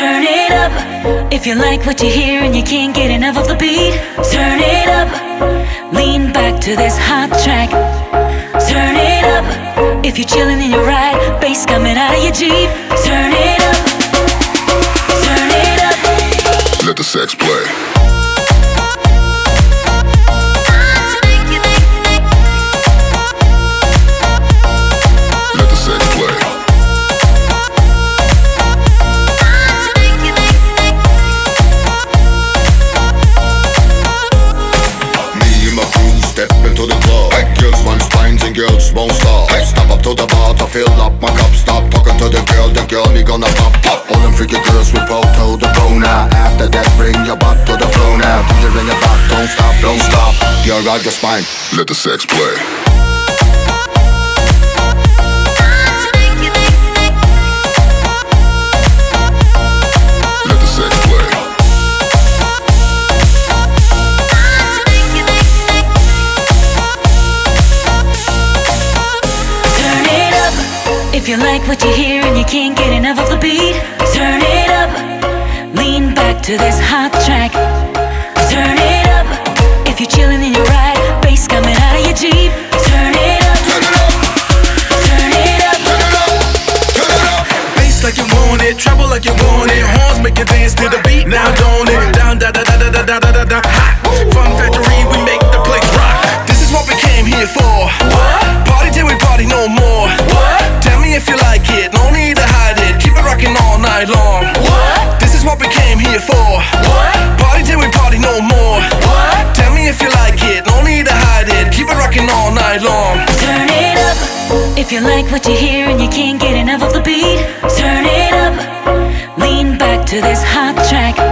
Turn it up if you like what you hear and you can't get enough of the beat. Turn it up, lean back to this hot track. Turn it up if you're chilling in your ride, bass coming out of your Jeep. Turn it up, turn it up. Let the sex play. Girls won't stop. Step up to the bar to fill up my cup. Stop talking to the girl me gonna pop. All them freaky girls will bow to the bone now. After that, bring your butt to the floor now. Do you ring it back? Don't stop, don't stop. You're out your spine. Let the sex play. If you like what you hear and you can't get enough of the beat, turn it up, lean back to this hot track. Turn it up if you're chilling in your ride, bass coming out of your Jeep. Turn it up, turn it up, turn it up, turn it up, turn it up. Bass like you want it, treble like you want it, horns make you dance to the beat. Now don't it, down da da da da da da da da hot. Fun Factory, we make the place rock. This is what we came here for. What? Party till we party no more. What? Tell me if you like it, no need to hide it. Keep it rocking all night long. What? This is what we came here for. What? Party till we party no more. What? Tell me if you like it, no need to hide it. Keep it rocking all night long. Turn it up if you like what you hear and you can't get enough of the beat. Turn it up, lean back to this hot track.